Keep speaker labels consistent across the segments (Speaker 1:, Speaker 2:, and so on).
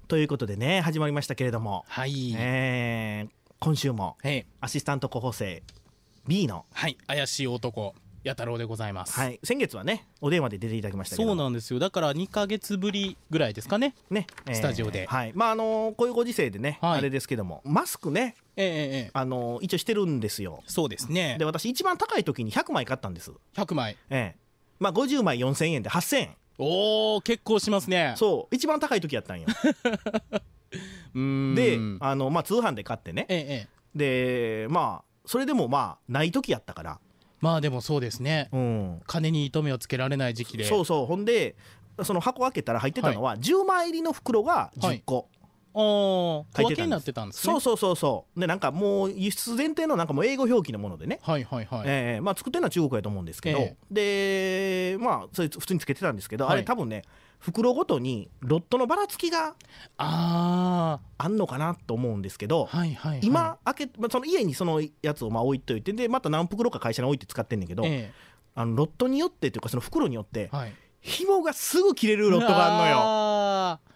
Speaker 1: ということでね始まりましたけれども、
Speaker 2: はい、
Speaker 1: 今週もアシスタント候補生 B の、
Speaker 2: はい、怪しい男弥太郎でございます。
Speaker 1: はい、先月はねお電話で出ていただきましたけど、
Speaker 2: そうなんですよ。だから2ヶ月ぶりぐらいですかね、スタジオで、
Speaker 1: はい、まあこういうご時世でね、
Speaker 2: はい、
Speaker 1: あれですけどもマスクね、一応してるんですよ。
Speaker 2: そうですね。
Speaker 1: で私一番高い時に100枚買ったんです。
Speaker 2: 100枚、
Speaker 1: まあ、50枚4000円で8000円。
Speaker 2: おー結構しますね。
Speaker 1: そう一番高い時やったんよでまあ、通販で買ってね、でまあそれでもまあない時やったから、
Speaker 2: まあでもそうですね、金に糸目をつけられない時期で、
Speaker 1: そうそう。ほんでその箱開けたら入ってたのは、10枚入りの袋が10個、
Speaker 2: 小分けになってたんですね。
Speaker 1: そうでなんかもう輸出前提のなんかもう英語表記のものでね、まあ作ってるのは中国やと思うんですけど、でまあそれ普通につけてたんですけど、あれ多分ね袋ごとにロットのばらつきがあんのかなと思うんですけど、今開け、その家にそのやつをまあ置いといて、でまた何袋か会社に置いて使ってんねんけど、ロットによってというかその袋によって、紐がすぐ切れるロットがあんのよ。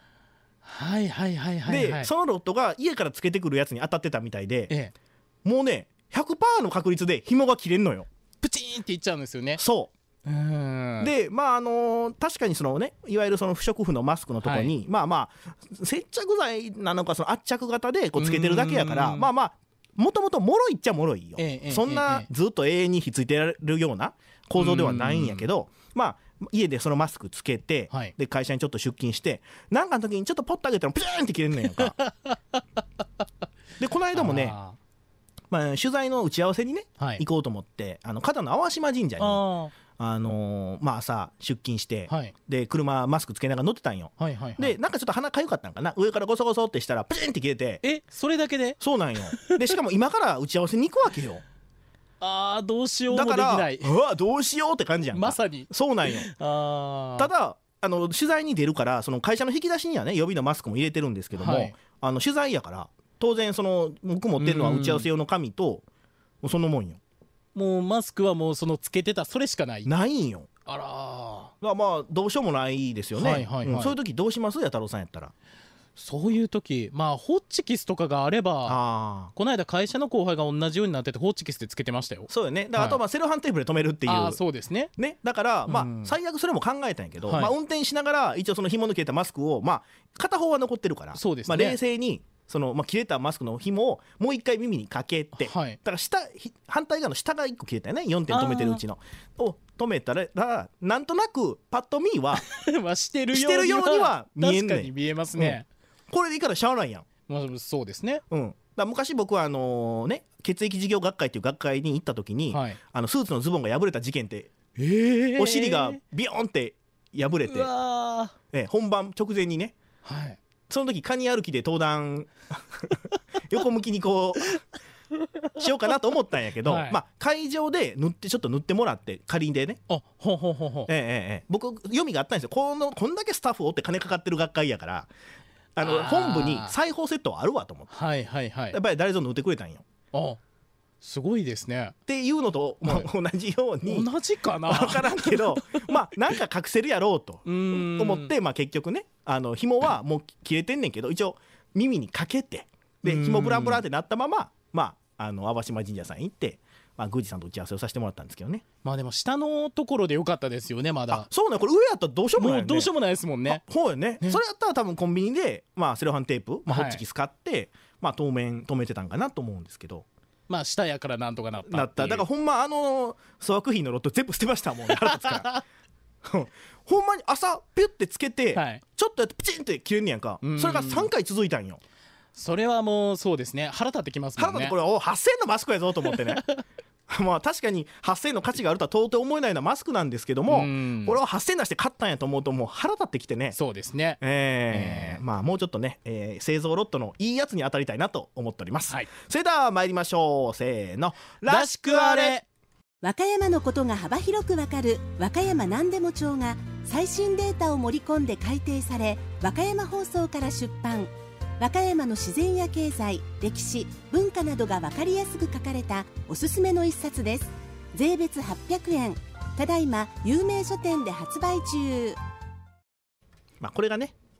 Speaker 1: でそのロットが家からつけてくるやつに当たってたみたいで、もうね 100% の確率で紐が切れんのよ。
Speaker 2: プチンっていっちゃうんですよね。
Speaker 1: そうでまあ確かにそのねいわゆるその不織布のマスクのところに、まあ接着剤なのかその圧着型でこうつけてるだけやから、まあもともともろいっちゃもろいよ、そんなずっと永遠にひっついてられるような構造ではないんやけど、まあ家でそのマスクつけて、で会社にちょっと出勤してなんかの時にちょっとポッと上げたらプチーンって切れんねんやんかでこの間もねまあ、取材の打ち合わせにね、行こうと思って片野淡島神社にまあ、朝出勤して、で車マスクつけながら乗ってたんよ、でなんかちょっと鼻かゆかったんかな、上からゴソゴソってしたらプチンって切れて、
Speaker 2: それだけで？そうなんよ。
Speaker 1: でしかも今から打ち合わせに行くわけよ
Speaker 2: どうしようもできない。
Speaker 1: だからうわどうしようって感じやんか。
Speaker 2: まさに
Speaker 1: そうなんよただ取材に出るからその会社の引き出しにはね予備のマスクも入れてるんですけども、取材やから当然その僕持ってるのは打ち合わせ用の紙とそのもんよ。
Speaker 2: もうマスクはもうそのつけてたそれしかない
Speaker 1: んよ。まあどうしようもないですよね。そういう時どうします？弥太郎さんやったら。
Speaker 2: そういう時まあホッチキスとかがあれば、この間会社の後輩が同じようになっててホッチキスでつけてましたよ。そうよね。
Speaker 1: だからあとはセロハンテープで止めるっていう。
Speaker 2: そうですね。
Speaker 1: だからまあ最悪それも考えたんやけど、まあ運転しながら一応その紐の切れたマスクをまあ片方は残ってるから、まあ冷静にその切れたマスクの紐をもう一回耳にかけて、だから反対側の下が1個切れたよね、4点止めてるうちのを止めたらなんとなくパッと見は
Speaker 2: してる
Speaker 1: ようには見えんねん。
Speaker 2: 確かに見えますね。
Speaker 1: これでいいからしゃあないや
Speaker 2: ん。そうですね。
Speaker 1: だ昔僕は血液事業学会っていう学会に行った時に、スーツのズボンが破れた事件って、お尻がビヨーンって破れて、本番直前にね、その時カニ歩きで登壇横向きにこうしようかなと思ったんやけど、まあ会場でちょっと塗ってもらって仮でね、僕読みがあったんですよ。こんだけスタッフおって金かかってる学会やから本部に裁縫セットあるわと思って、やっぱり誰ぞ塗ってくれたんよ。
Speaker 2: すごいですね。
Speaker 1: っていうのと、同じように
Speaker 2: 同じかな
Speaker 1: 分からんけどまあなんか隠せるやろうと思って、まあ結局ね紐はもう切れてんねんけど一応耳にかけて、で紐ブランブランってなったまままあ淡島神社さん行って、まあ、宮司さんと打ち合わせをさせてもらったんですけどね。
Speaker 2: まあでも下のところでよかったですよね。まだ
Speaker 1: そうね。これ上やったらどうしようもないよね。
Speaker 2: もうどうしようもないですもんね。
Speaker 1: そうよね。それやったら多分コンビニでまあセロハンテープ、ホッチキス買ってまあ当面止めてたんかなと思うんですけど、
Speaker 2: まあ下やからなんとかなった
Speaker 1: だからほんま粗悪品のロット全部捨てましたもんね。腹立つからほんまに朝ピュッてつけて、ちょっとやってプチンって切れんねやんか。それが3回続いたんよ。
Speaker 2: それはもうそうですね。腹立ってきますもんね。
Speaker 1: 腹立ってこれ8000のマスクやぞと思ってねまあ確かに8000の価値があるとは到底思えないようなマスクなんですけども、これを8000出して買ったんやと思うともう腹立ってきてね。
Speaker 2: そうですね。
Speaker 1: まあもうちょっとね、製造ロットのいいやつに当たりたいなと思っております。それでは参りましょう。せーの、
Speaker 2: らしくあれ。
Speaker 3: 和歌山のことが幅広くわかる和歌山なんでも帳が最新データを盛り込んで改訂され、和歌山放送から出版。和歌山の自然や経済、歴史、文化などが分かりやすく書かれたおすすめの一冊です。税別800円。ただいま有名書店で発売中。
Speaker 1: まあこれがね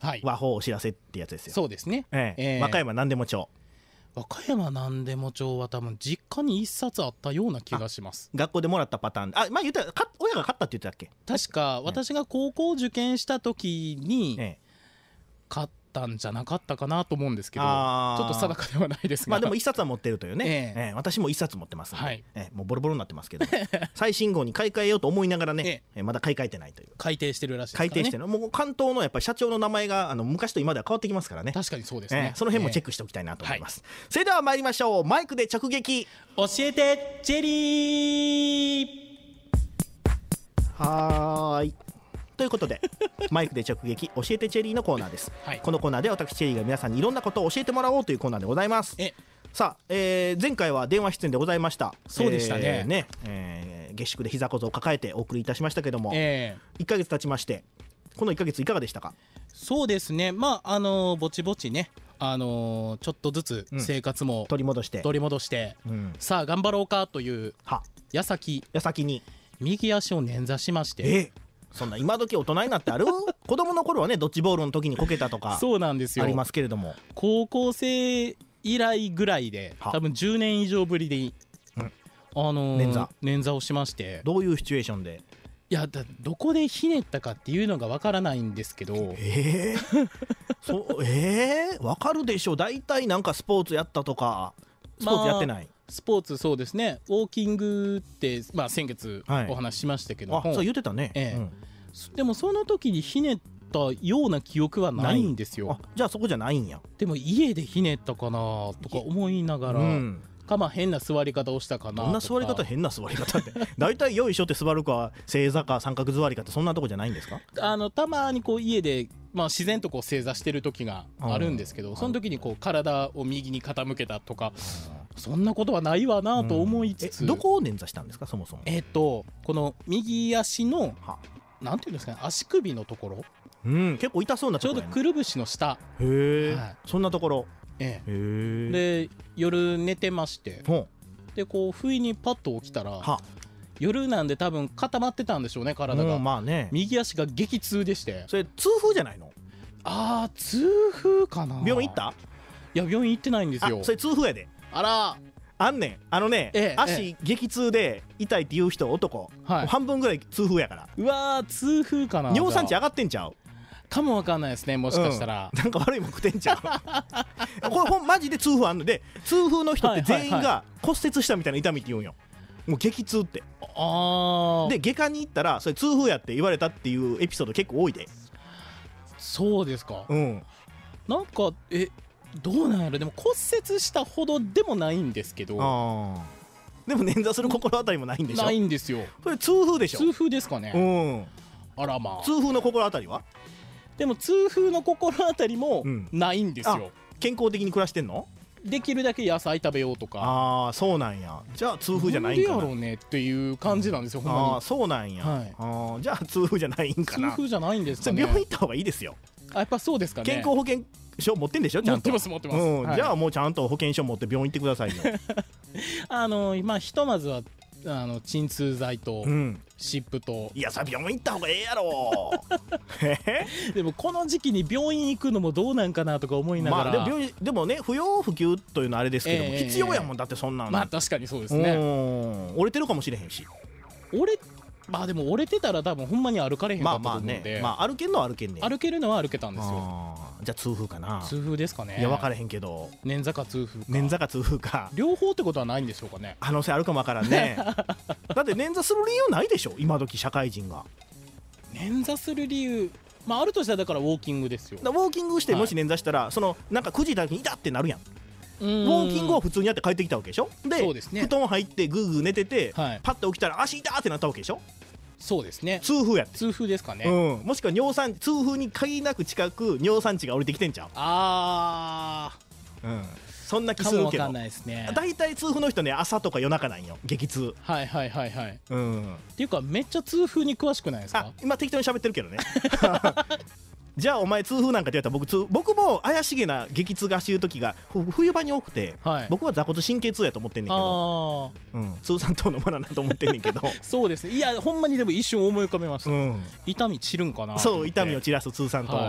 Speaker 1: 和法お知らせってやつですよ。
Speaker 2: そうですね、
Speaker 1: 和歌山なんでも町。
Speaker 2: 和歌山なんでも町は多分実家に1冊あったような気がします。
Speaker 1: 学校でもらったパターン。あ、言ったら親が買ったって言ってたっけ。
Speaker 2: 確か私が高校受験した時に買ったんじゃなかったかなと思うんですけど、ちょっと定かではないですが、
Speaker 1: でも1冊は持ってるというね。私も1冊持ってますんで、もうボロボロになってますけど最新号に買い替えようと思いながらね、まだ買い替えてないという。
Speaker 2: 改訂してるらしいですからね。
Speaker 1: 改訂してる。もう関東のやっぱり社長の名前が昔と今では変わってきますからね。
Speaker 2: 確かにそうですね。
Speaker 1: その辺もチェックしておきたいなと思います。それでは参りましょう。マイクで直撃
Speaker 2: 教えてチェリー。
Speaker 1: はーい、ということでマイクで直撃教えてチェリーのコーナーです。このコーナーで私チェリーが皆さんにいろんなことを教えてもらおうというコーナーでございます。さあ、前回は電話出演でございました。
Speaker 2: そうでしたね。
Speaker 1: 下宿で膝小僧を抱えてお送りいたしましたけども、1ヶ月経ちまして、この1ヶ月いかがでしたか。
Speaker 2: そうですね、ぼちぼちね、ちょっとずつ生活も取り戻して、さあ頑張ろうかという矢先に右足を捻挫しまして。
Speaker 1: そんな今時大人になってある子供の頃はね、ドッジボールの時にこけたとか
Speaker 2: そうなんですよ、
Speaker 1: ありますけれども、
Speaker 2: 高校生以来ぐらいで多分10年以上ぶりで捻挫をしまして。
Speaker 1: どういうシチュエーションで。
Speaker 2: いやどこでひねったかっていうのがわからないんですけど。
Speaker 1: わかるでしょ。大体なんかスポーツやったとか。スポーツやってない。
Speaker 2: スポーツそうですね、ウォーキングって先月お話ししましたけども、
Speaker 1: そう言ってたね。
Speaker 2: でもその時にひねったような記憶はないんですよ。
Speaker 1: じゃあそこじゃないんや。
Speaker 2: でも家でひねったかなとか思いながら、変な座り方をしたかなとか。
Speaker 1: どんな座り方、変な座り方って大体よいしょって座るか正座か三角座りかってそんなとこじゃないんですか。
Speaker 2: たまに家で自然と正座してる時があるんですけど、その時に体を右に傾けたとか、そんなことはないわなと思いつつ。
Speaker 1: どこを捻挫したんですかそもそも。
Speaker 2: この右足のなんていうんですかね、足首のところ、
Speaker 1: 結構痛そうなところ、
Speaker 2: ちょうどくるぶしの下。
Speaker 1: そんなところ。
Speaker 2: で夜寝てまして、で不意にパッと起きたら、夜なんで多分固まってたんでしょうね、体が。右足が激痛でして。
Speaker 1: それ痛風じゃないの。
Speaker 2: 痛風かな。
Speaker 1: 病院行った。
Speaker 2: いや病院行ってないんですよ。
Speaker 1: それ痛風やで。あんねん。足激痛で痛いって言う人男、半分ぐらい痛風やから。
Speaker 2: うわ痛風かな。
Speaker 1: 尿酸値上がってんちゃう
Speaker 2: かもわかんないですね、もしかしたら。
Speaker 1: なんか悪いもん食ってんちゃうこれマジで痛風あんので、痛風の人って全員が骨折したみたいな痛みって言うんよ。もう激痛って。で外科に行ったらそれ痛風やって言われたっていうエピソード結構多いで。
Speaker 2: そうですか。なんかどうなんやろ。でも骨折したほどでもないんですけど。でも捻挫する心当たりもないんでしょ。ないんですよ。
Speaker 1: それ痛風でしょ。
Speaker 2: 痛風ですかね。
Speaker 1: 痛風の心当たりは。
Speaker 2: でも痛風の心当たりもないんですよ。
Speaker 1: 健康的に暮らしてんの。
Speaker 2: できるだけ野菜食べようとか。
Speaker 1: そうなんや。じゃあ痛風じゃないんかな。
Speaker 2: なんでやろうねっていう感じなんですよ、ほんまに。
Speaker 1: そうなんや。じゃあ痛風じゃないんかな。
Speaker 2: 痛風じゃないんですかね。
Speaker 1: 病院行った方がいいですよ。
Speaker 2: やっぱそうですかね。
Speaker 1: 健康保険証持ってんでしょ。ちゃんと
Speaker 2: 持ってます。
Speaker 1: じゃあもうちゃんと保険証持って病院行ってくださいよ
Speaker 2: ひとまずは鎮痛剤と湿布と。
Speaker 1: いやさ、病院行った方がええやろ
Speaker 2: でもこの時期に病院行くのもどうなんかなとか思いながら。
Speaker 1: でもね、不要不急というのはあれですけども、必要やもん。だってそんなの。
Speaker 2: 確かにそうですね。
Speaker 1: 折れてるかもしれへんし。
Speaker 2: でも折れてたら多分ほんまに歩かれへんかったと思うんで。
Speaker 1: 歩けるのは歩けんね。
Speaker 2: 歩けるのは歩けたんですよ。
Speaker 1: じゃあ痛風かな。
Speaker 2: 痛風ですかね。
Speaker 1: いや分からへんけど、
Speaker 2: 捻挫か痛風か。
Speaker 1: 捻挫か痛風か
Speaker 2: 両方ってことはないんでしょうかね。
Speaker 1: 可能性あるかもわからんねだって捻挫する理由ないでしょ、今時社会人が。
Speaker 2: 捻挫する理由、あるとしたらだからウォーキングですよ。
Speaker 1: ウォーキングしてもし捻挫したら、なんか9時だけに痛ってなるやん。ウォーキングを普通にやって帰ってきたわけでしょ。で、布団入ってグーグー寝てて、パッと起きたら足痛ってなったわけでしょ。
Speaker 2: そうですね。
Speaker 1: 痛風やって。
Speaker 2: 痛風ですかね。
Speaker 1: もしくは痛風に限りなく近く尿酸値が降りてきてんちゃう。そんな気するけど。大体痛風の人ね、朝とか夜中なんよ、激痛。って
Speaker 2: いうかめっちゃ痛風に詳しくないですか。
Speaker 1: 今適当に喋ってるけどねじゃあお前痛風なんかって言ったら、僕も怪しげな激痛が走る時が冬場に多くて、僕は座骨神経痛やと思ってんねんけど、通産等のものなと思ってんねんけど
Speaker 2: そうですね。いやほんまにでも一瞬思い浮かべました。痛み散るんかな。
Speaker 1: そう、痛みを散らす通産等。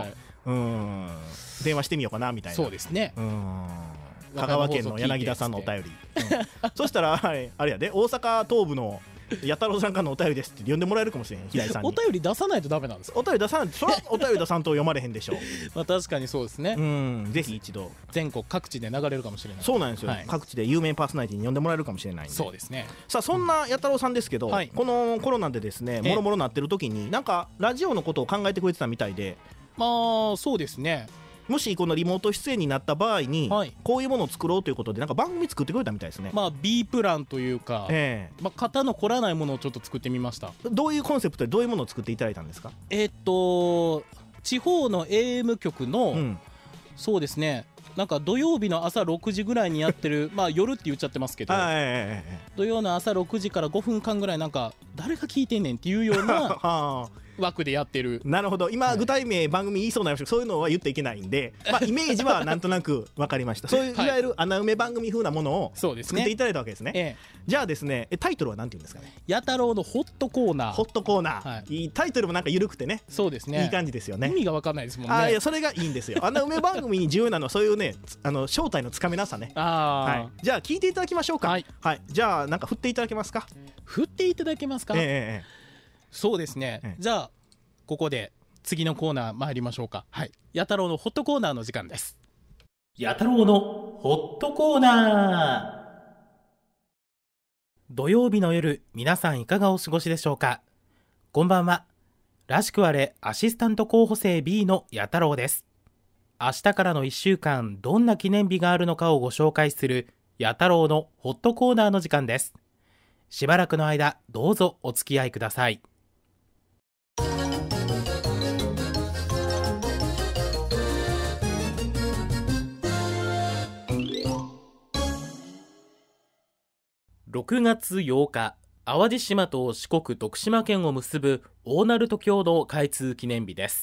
Speaker 1: 電話してみようかなみたいな。
Speaker 2: そうですね。
Speaker 1: 香川県の柳田さんのお便り、そしたらあれやで、大阪東部の弥太郎さんからのお便りですって呼んでもらえるかもしれへん。平井さんに
Speaker 2: お便り出さないとダメなんですか。
Speaker 1: お便り出さないと、それはお便り出さんと読まれへんでしょう。
Speaker 2: まあ確かにそうですね。
Speaker 1: ぜひ一度
Speaker 2: 全国各地で流れるかもしれない。
Speaker 1: そうなんですよ、各地で有名パーソナリティに呼んでもらえるかもしれないんで。
Speaker 2: そうですね。
Speaker 1: さあそんな弥太郎さんですけど、このコロナでですね、もろもろなってる時になんかラジオのことを考えてくれてたみたいで。
Speaker 2: まあそうですね。
Speaker 1: もしこのリモート出演になった場合に、こういうものを作ろうということでなんか番組作ってくれたみたいですね。
Speaker 2: まあ B プランというか、型の凝らないものをちょっと作ってみました。
Speaker 1: どういうコンセプトでどういうものを作っていただいたんですか。
Speaker 2: 地方の AM 局の、そうですね、なんか土曜日の朝6時ぐらいにやってるまあ夜って言っちゃってますけど、土曜の朝6時から5分間ぐらいなんか誰が聞いてんねんっていうような枠でやってる。
Speaker 1: なるほど。今具体名番組言いそうになりましたけど、そういうのは言っていけないんで、まあイメージはなんとなく分かりました。そういういわゆる穴埋め番組風なものを作っていただいたわけですね。じゃあですね、タイトルは何て言うんですかね。
Speaker 2: 弥太郎のホットコーナー。
Speaker 1: ホットコーナー、いいタイトルもなんか緩くてね。
Speaker 2: そうですね、
Speaker 1: いい感じですよね。
Speaker 2: 意味が分かんないですもんね。
Speaker 1: いやそれがいいんですよ。穴埋め番組に重要なのはそういうね、正体のつかめなさね。じゃあ聞いていただきましょうか。じゃあなんか振っていただけますか。
Speaker 2: 振っていただけますか。そうですね、じゃあここで次のコーナー参りましょうか。弥太郎のホットコーナーの時間です。弥太郎のホットコーナー。土曜日の夜、皆さんいかがお過ごしでしょうか。こんばんは。らしくあれアシスタント候補生 B の弥太郎です。明日からの1週間、どんな記念日があるのかをご紹介する弥太郎のホットコーナーの時間です。しばらくの間、どうぞお付き合いください。6月8日、淡路島と四国徳島県を結ぶ大鳴門橋の開通記念日です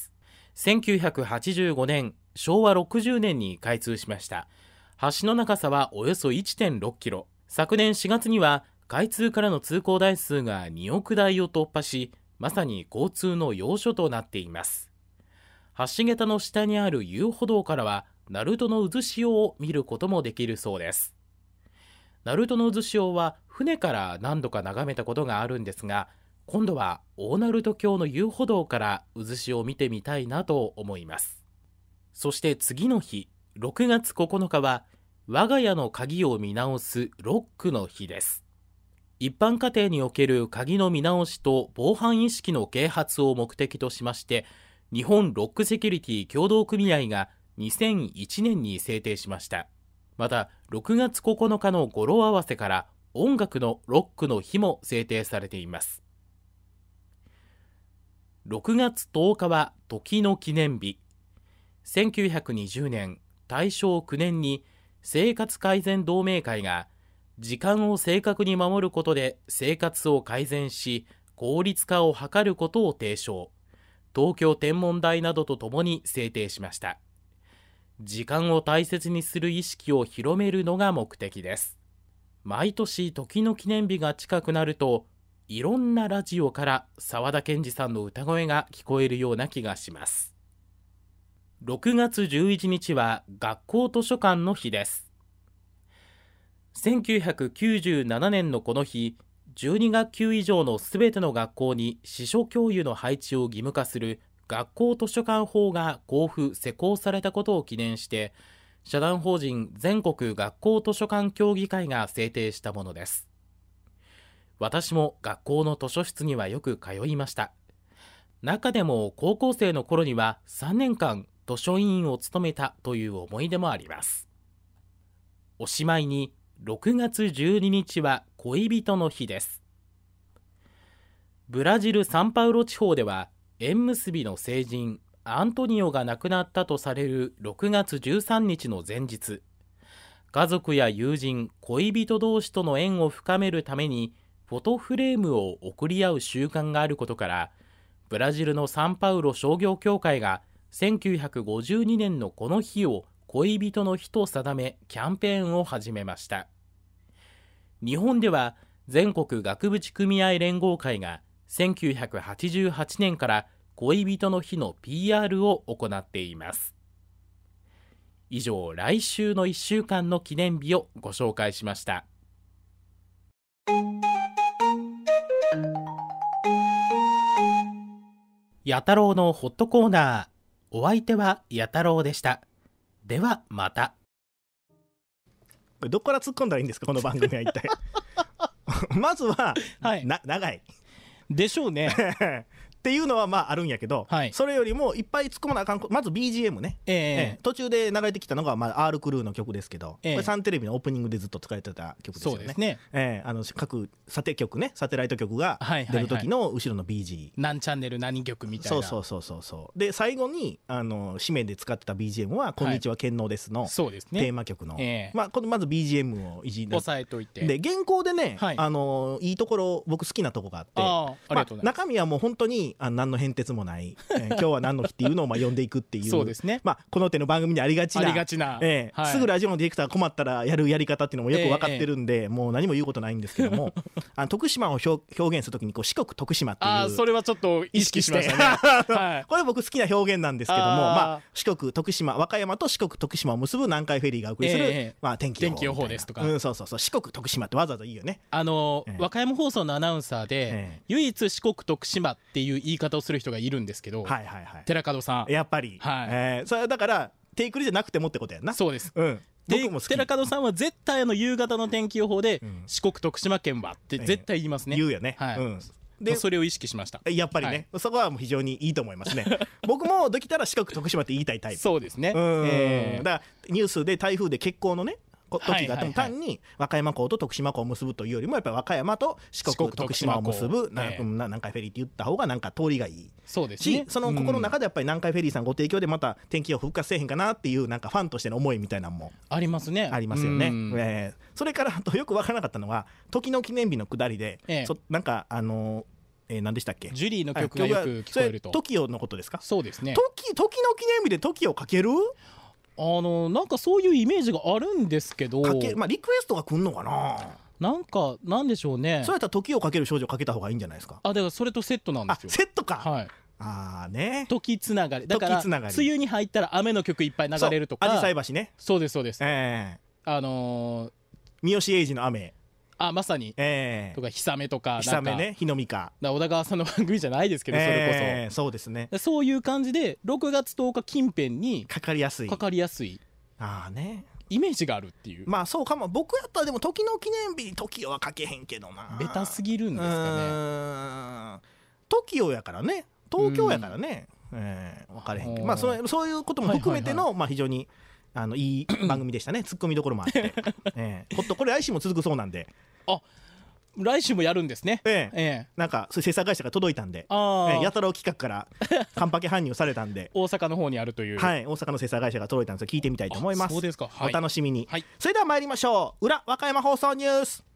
Speaker 2: 。1985年、昭和60年に開通しました。橋の長さはおよそ 1.6 キロ。昨年4月には開通からの通行台数が2億台を突破し、まさに交通の要所となっています。橋桁の下にある遊歩道からは、鳴門の渦潮を見ることもできるそうです。鳴門の渦潮は船から何度か眺めたことがあるんですが、今度は大鳴門橋の遊歩道から渦潮を見てみたいなと思います。そして次の日、6月9日は我が家の鍵を見直すロックの日です。一般家庭における鍵の見直しと防犯意識の啓発を目的としまして、日本ロックセキュリティ協同組合が2001年に制定しました。また6月9日の語呂合わせから音楽のロックの日も制定されています。6月10日は時の記念日。1920年、大正9年に生活改善同盟会が時間を正確に守ることで生活を改善し効率化を図ることを提唱。東京天文台などとともに制定しました。時間を大切にする意識を広めるのが目的です。毎年時の記念日が近くなると、いろんなラジオから沢田研二さんの歌声が聞こえるような気がします。6月11日は学校図書館の日です。1997年のこの日、12学級以上のすべての学校に司書教諭の配置を義務化する学校図書館法が公布・施行されたことを記念して、社団法人全国学校図書館協議会が制定したものです。私も学校の図書室にはよく通いました。中でも高校生の頃には3年間図書委員を務めたという思い出もあります。おしまいに6月12日は恋人の日です。ブラジル・サンパウロ地方では縁結びの聖人アントニオが亡くなったとされる6月13日の前日、家族や友人、恋人同士との縁を深めるためにフォトフレームを贈り合う習慣があることから、ブラジルのサンパウロ商業協会が1952年のこの日を恋人の日と定めキャンペーンを始めました。日本では全国額縁組合連合会が1988年から恋人の日の PR を行っています。以上、来週の1週間の記念日をご紹介しました。や太郎のホットコーナー、お相手はや太郎でした。ではまた。
Speaker 1: どこから突っ込んだらいいんですか、この番組は一体。まずは、はい、長い
Speaker 2: でしょうね。
Speaker 1: っていうのはまああるんやけど、
Speaker 2: はい、
Speaker 1: それよりもいっぱい突っ込まなあかん。まず BGM ね、途中で流れてきたのが、まあ、R クルーの曲ですけど、これサンテレビのオープニングでずっと使われてた曲ですよね。
Speaker 2: そうですね。
Speaker 1: 各サテライト局が出る時の後ろの BG、
Speaker 2: 何チャンネル何曲みたいな。
Speaker 1: そうで最後に締めで使ってた BGM は「こんにちは健能です」のテーマ曲の、このまず BGM を
Speaker 2: 押さえといて、
Speaker 1: で原稿でね、いいところ、僕好きなとこがあって、中身はもう本当に何の変哲もない、今日は何の日っていうのを読んでいくっていう
Speaker 2: そうですね。
Speaker 1: この手の番組にありがちな、すぐラジオのディレクターが困ったらやるやり方っていうのもよく分かってるんで、もう何も言うことないんですけども、徳島を表現するときに四国徳島っていう、
Speaker 2: それはちょっと意識しましたね。
Speaker 1: これ僕好きな表現なんですけども、四国徳島、和歌山と四国徳島を結ぶ南海フェリーがお送りする、天気予報ですとか、そう四国徳島ってわざわざいいよね。
Speaker 2: 和歌山放送のアナウンサーで、唯一四国徳島っていう言い方をする人がいるんですけど、寺門さん、
Speaker 1: やっぱり、それだからテイクリじゃなくてもってことやな。
Speaker 2: そうです。僕も好き。寺門さんは絶対夕方の天気予報で、四国徳島県はって絶対言いますね。
Speaker 1: 言うよね。
Speaker 2: でそれを意識しました。
Speaker 1: やっぱりね、そこはもう非常にいいと思いますね。僕もできたら四国徳島って言いたいタイプ。
Speaker 2: そうですね。
Speaker 1: だからニュースで台風で欠航のね時があっても、単に和歌山港と徳島港を結ぶというよりも、やっぱり和歌山と四国徳島を結ぶ南海フェリーって言った方がなんか通りがいい。
Speaker 2: そうですね。
Speaker 1: その心の中でやっぱり南海フェリーさんご提供でまた天気予報復活せえへんかなっていう、なんかファンとしての思いみたいなのも
Speaker 2: ありますね。
Speaker 1: ありますよね。それからよく分からなかったのは、時の記念日の下りで、なんか何でしたっけ、
Speaker 2: ジュリーの曲がよく聞こえると。
Speaker 1: TOKIOのことですか。
Speaker 2: そうですね。
Speaker 1: 時の記念日で TOKIOかける、
Speaker 2: なんかそういうイメージがあるんですけど、
Speaker 1: リクエストが来んのかな。
Speaker 2: なんでしょうね。
Speaker 1: そうやったら時をかける少女かけた方がいいんじゃないですか。
Speaker 2: だからそれとセットなんですよ。
Speaker 1: セットか。
Speaker 2: はい。
Speaker 1: 時
Speaker 2: つながりだから、梅雨に入ったら雨の曲いっぱい流れるとか。
Speaker 1: あじさい橋ね。
Speaker 2: そうですそうです。
Speaker 1: 三好英二の雨。
Speaker 2: まさに、とか日雨とか、
Speaker 1: 日雨ね、日のみか、
Speaker 2: 小田川さんの番組じゃないですけど、それこそ
Speaker 1: そうですね。
Speaker 2: そういう感じで6月10日近辺に
Speaker 1: かかりやすい
Speaker 2: イメージがあるっていう。
Speaker 1: そうかも。僕やったらでも時の記念日に TOKIO はかけへんけどな。
Speaker 2: ベタすぎるんですかね。
Speaker 1: TOKIO やからね、東京やからね、分かれへんけど、そういうことも含めての非常にいい番組でしたね。ツッコミどころもあって、これ来週も続くそうなんで。
Speaker 2: 来週もやるんですね。
Speaker 1: なんか制作会社が届いたんで、やたら企画からカンパケ搬入されたんで、
Speaker 2: 大阪の方にあるという、
Speaker 1: 大阪の制作会社が届いたんです。聞いてみたいと思います。
Speaker 2: そうですか。
Speaker 1: お楽しみに。それでは参りましょう。裏和歌山放送ニュース。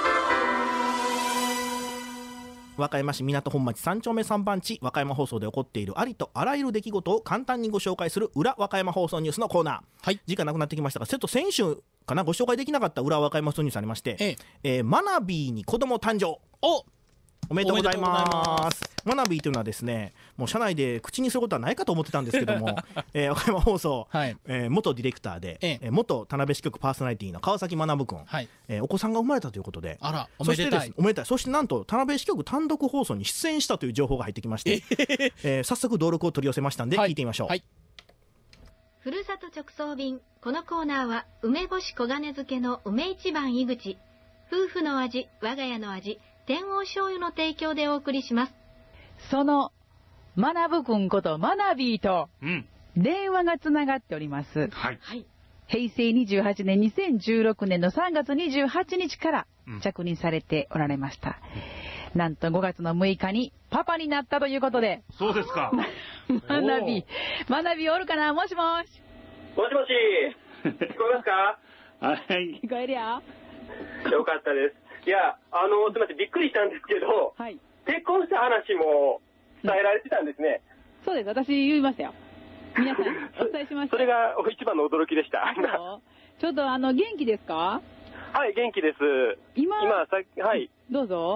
Speaker 1: 和歌山市港本町3丁目3番地、和歌山放送で起こっているありとあらゆる出来事を簡単にご紹介する裏和歌山放送ニュースのコーナー。時間なくなってきましたが、先週かな、ご紹介できなかった裏和歌山放送ニュースありまして、マナビーに子供誕生。おめでとうございます。マナビーというのはですね、もう社内で口にすることはないかと思ってたんですけども、和歌山放送、元ディレクターで、元田辺支局パーソナリティの川崎学君、お子さんが生まれたということで、
Speaker 2: おめでたい。
Speaker 1: おめでたい。そしてなんと田辺支局単独放送に出演したという情報が入ってきまして、早速登録を取り寄せましたんで、聞いてみましょう。
Speaker 4: ふるさと直送便。このコーナーは梅干し黄金漬けの梅一番井口、夫婦の味、我が家の味、天王醤油の提供でお送りします。
Speaker 5: その学くんことマナビーと電話がつながっております。平成28年2016年の3月28日から着任されておられました。なんと5月の6日にパパになったということで。
Speaker 6: そうですか。
Speaker 5: マナビーおるかな。もしもし。
Speaker 6: もしもし。聞こえますか。
Speaker 5: はい。聞こえるよ。
Speaker 6: よかったです。いや、すみません、びっくりしたんですけど、結婚した話も伝えられてたんですね。
Speaker 5: そうです、私言いましたよ。皆さんお伝えしました。
Speaker 6: それが一番の驚きでした。
Speaker 5: ちょっと元気ですか。
Speaker 6: はい、元気です。
Speaker 5: 今
Speaker 6: はい。
Speaker 5: どうぞ。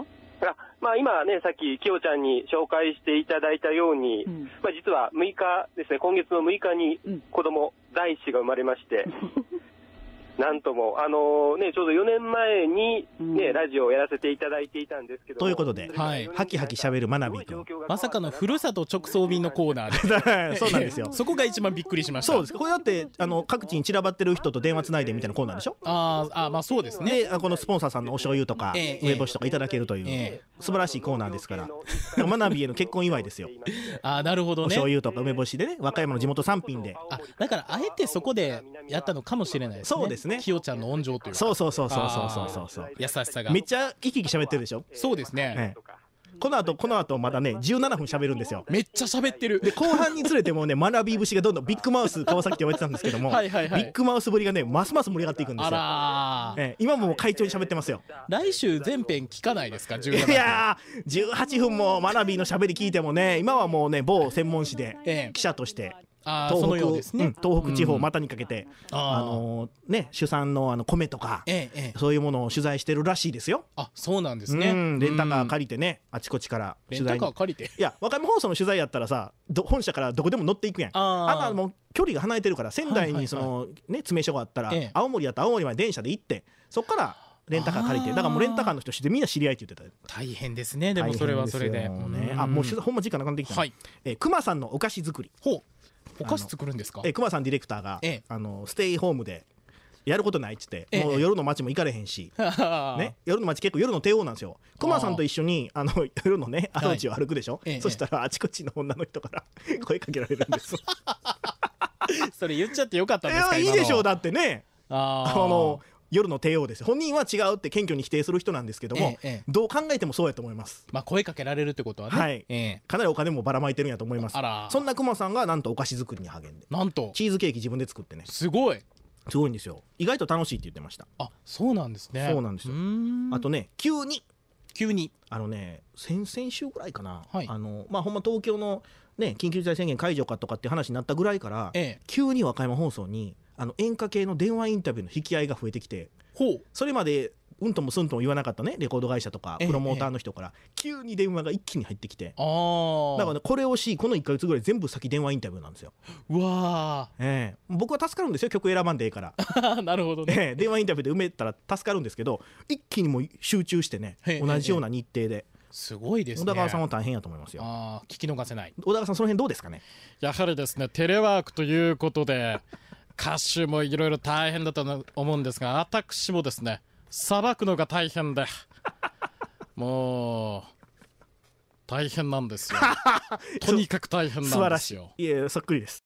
Speaker 6: 今ね、さっききよちゃんに紹介していただいたように、実は6日ですね、今月の6日に子供、第一子が生まれまして、なんとも、ちょうど4年前にね、ラジオをやらせていただいていたんですけども。
Speaker 1: ということで、ハキハキしゃべるマナビー君。
Speaker 2: まさかのふるさと直送便のコーナーで。
Speaker 1: そうなんですよ。
Speaker 2: そこが一番びっくりしました。
Speaker 1: そうです。これだって、各地に散らばってる人と電話つないでみたいなコーナーでしょ。
Speaker 2: まあそうですね。
Speaker 1: で、このスポンサーさんのお醤油とか、梅干しとかいただけるという、素晴らしいコーナーですから。マナビーへの結婚祝いですよ。
Speaker 2: なるほどね。
Speaker 1: お醤油とか梅干しでね、和歌山の地元産品で。
Speaker 2: だから、あえてそこでやったのかもしれないですね。
Speaker 1: そうですね。
Speaker 2: きよちゃんの温情というか。
Speaker 1: そう
Speaker 2: 優しさが
Speaker 1: めっちゃ生き生き喋ってるでしょ。
Speaker 2: そうですね。
Speaker 1: この後まだね17分喋るんですよ。
Speaker 2: めっちゃ喋ってる。
Speaker 1: で後半につれてもねマナビー節がどんどんビッグマウス川崎って呼ばれてたんですけどもビッグマウスぶりがねますます盛り上がっていくんですよ。今も会長に喋ってますよ。
Speaker 2: 来週全編聞かないですか。17分。
Speaker 1: いや18分もマナビーの喋り聞いてもね今はもうね某専門誌で記者として東北地方またにかけて主産の米とかそういうものを取材してるらしいですよ。
Speaker 2: そうなんですね。
Speaker 1: レンタカー借りてねあちこちから取材。
Speaker 2: レンタカー借りて。
Speaker 1: いや和歌山放送の取材やったらさ本社からどこでも乗っていくやん。もう距離が離れてるから仙台に詰め所があったら青森やったら青森まで電車で行ってそっからレンタカー借りてだからもうレンタカーの人でみんな知り合いって言ってた。
Speaker 2: 大変ですね。でもそれはそれで
Speaker 1: もうほんま時間なくなってきた。熊さんのお菓子作り。
Speaker 2: お菓子作るんですか。
Speaker 1: 熊さんディレクターがステイホームでやることないっつってもう夜の街も行かれへんし夜の街結構夜の帝王なんですよ。熊さんと一緒に夜のねあの道を歩くでしょ。そしたらあちこちの女の人から声かけられるんです。
Speaker 2: それ言っちゃってよかったんですか。
Speaker 1: いいでしょう。だってね夜の帝王です。本人は違うって謙虚に否定する人なんですけどもどう考えてもそうやと思います。
Speaker 2: 声かけられるってことはね
Speaker 1: かなりお金もばらまいてるんやと思います。そんな熊さんがなんとお菓子作りに励んで
Speaker 2: なんと
Speaker 1: チーズケーキ自分で作ってね。
Speaker 2: すごい
Speaker 1: んですよ。意外と楽しいって言ってました。
Speaker 2: そうなんですね。
Speaker 1: そうなんですよ。あとね急に先々週ぐらいかなほんま東京のね緊急事態宣言解除かとかって話になったぐらいから急に和歌山放送に演歌系の電話インタビューの引き合いが増えてきてそれまでうんともすんとも言わなかったねレコード会社とかプロモーターの人から急に電話が一気に入ってきてだからねこれをこの1ヶ月ぐらい全部先電話インタビューなんですよ。
Speaker 2: うわ
Speaker 1: 僕は助かるんですよ曲選ばんでいいから
Speaker 2: なるほどね。
Speaker 1: 電話インタビューで埋めたら助かるんですけど一気にもう集中してね同じような日程です
Speaker 2: ごいですね。
Speaker 1: 小田川さんは大変やと思いますよ。
Speaker 2: 聞き逃せない。
Speaker 1: 小田川さんその辺どうですかね。
Speaker 2: やはりですねテレワークということで歌手もいろいろ大変だと思うんですが私もですねさばくのが大変でもう大変なんですよ。とにかく大変なんですよ。
Speaker 1: いやそっくりです。